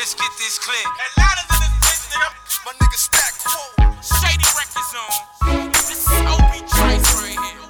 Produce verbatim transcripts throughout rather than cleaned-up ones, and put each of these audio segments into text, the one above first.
let's get this clear. Atlanta's in this bitch, nigga. My nigga Stack Quo. Shady Records on. This is O B Trice right here.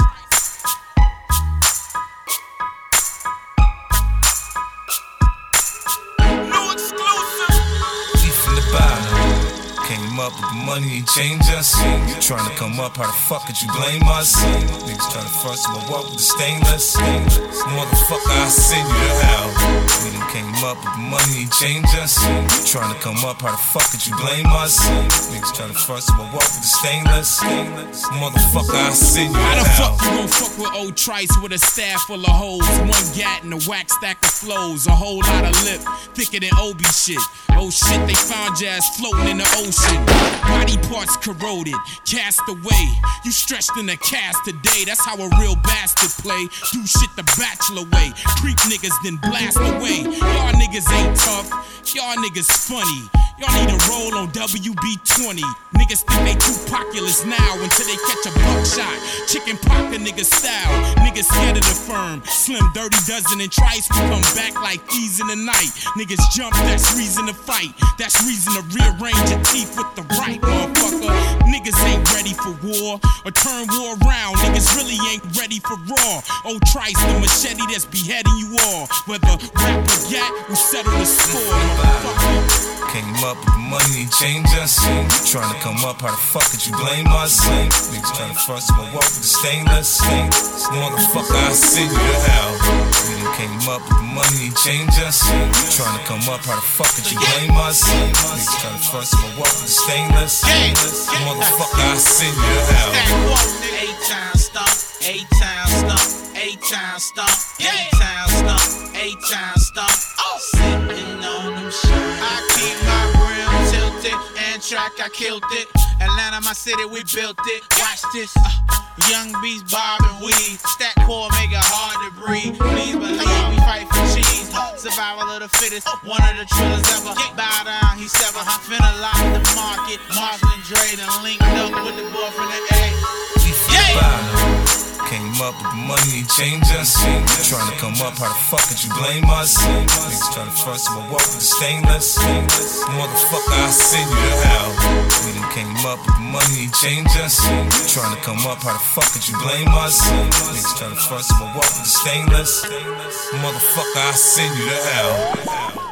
New exclusive. We from the bottom. Came up with the money, he changed us. You trying to come up, how the fuck could you blame us? Niggas trying to fuss, but walk with the stainless. Motherfucker, I send you to hell. We done came up with the money, he changed us. You trying to come up, how the fuck could you blame us? Niggas trying to fuss, but walk with the stainless. Motherfucker, I send you to hell. How the fuck you gon' fuck with old Trice with a staff full of hoes? One gat and a whack stack of flows. A whole lot of lip, thicker than Obi shit. Oh shit, they found your ass floating in the ocean. Body parts corroded, cast away. You stretched in a cast today. That's how a real bastard play. Do shit the bachelor way. Creep niggas then blast away. Y'all niggas ain't tough. Y'all niggas funny. Y'all need to roll on W B twenty. Niggas think they too populous now until they catch a buckshot. Chicken pocket nigga style. Niggas scared of the firm. Slim, Dirty Dozen, and Trice. We come back like thieves in the night. Niggas jump, that's reason to fight. That's reason to rearrange your teeth with the right, motherfucker. Niggas ain't ready for war or turn war around. Niggas really ain't ready for raw. Old Trice, the machete that's beheading you all. Whether rap or gat, we settle the score, motherfucker. Came up with the money, he changed us. You trying to come up, how the fuck could you blame us? Niggas trying to fuss, but walk with the stainless. Motherfucker, I send you to hell. We done came up with the money, he changed us. You trying to come up, how the fuck could you blame us? Niggas trying to fuss, but walk with the stainless. Motherfucker, I send you to hell. A-Town stomp, A-Town stomp, A-Town stomp, A-Town stomp, A-Town stomp. Sitting on them shoes. I keep my rim tilted and track, I killed it. Atlanta, my city, we built it. Watch this. Uh, young beast, Bob and weed. Stack Core make it hard to breathe. Please believe we fight for cheese. Survival of the fittest. One of the trillers ever. Bow down, he sever. Finna lock the market. Marshall and Dre done linked up with the boy from the A. We from the bottom. Came up with the money, he changed us. Trying to come up, how the fuck could you blame us? Niggas trying to fuss, but walk with the stainless. Motherfucker, I send you to hell. We done came up with the money, he changed us. Trying to come up, how the fuck could you blame us? Niggas trying to fuss, but walk with the stainless. Motherfucker, I send you to hell.